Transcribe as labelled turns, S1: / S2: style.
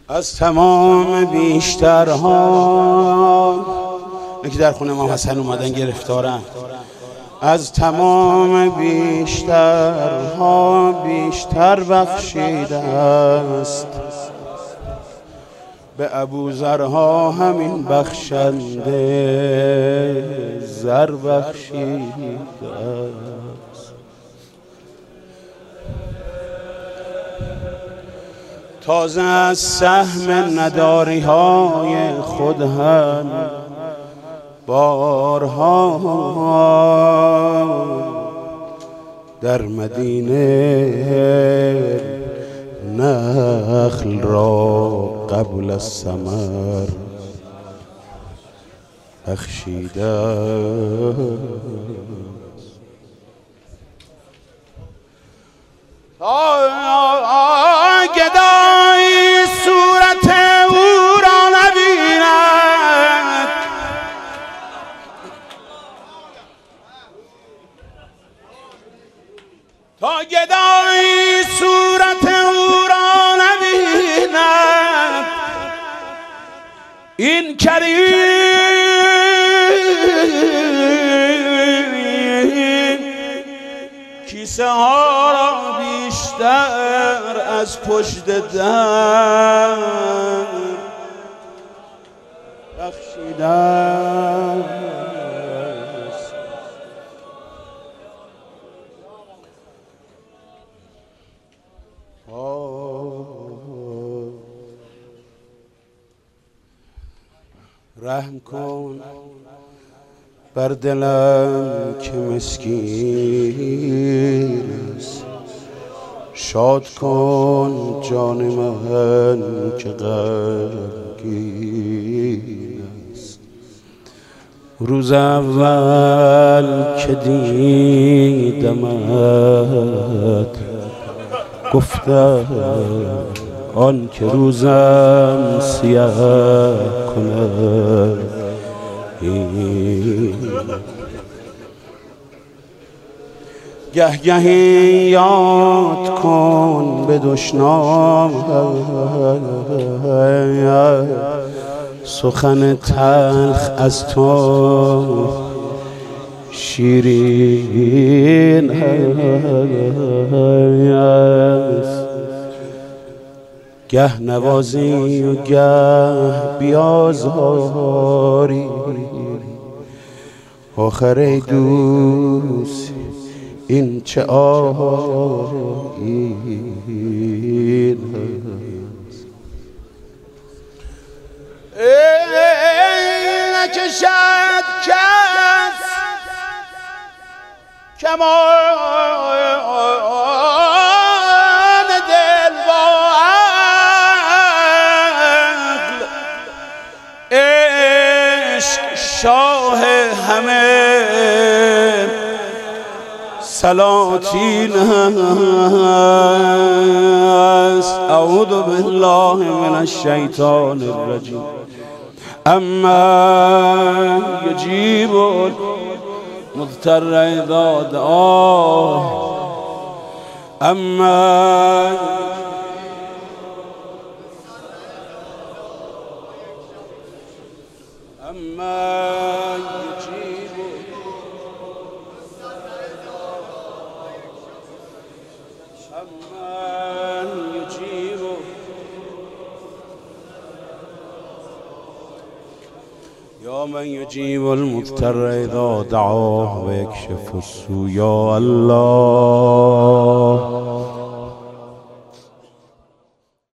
S1: از تمام بیشترها که در خونه امام حسن اومدن گرفتارن، از تمام بیشترها بیشتر بخشیده است به ابوذرها همین بخشنده زر بخشیده است. تازه از سهم نداری های خود هم بارها در مدینه نخل را قبل الثمر بخشیده. گدایی صورت او را نبیند، تا گدایی صورت او را نبیند، این کریم کیسه ها را بیشتر از پشت در بخشیده است. رحم کن بر دلم که مسکین است، شاد کن جان من که غمگین است. روز اول که دیدمت گفتم آن که روزم سیاه کند گه گهی یاد کن به دشنام سخن تلخ از تو شیرین است. گه نوازی و گه بیازاری، آخر ای دوست این چه آیین است. نکشد کس کمان دل با عقل، عشق شاه همه سلاطین است. اعوذ بالله من الشیطان الرجیم. اما یجیب المضطر اذا دعاه، اما یا من یجیب المضطر اذا دعاه و یکشف السوء. یا الله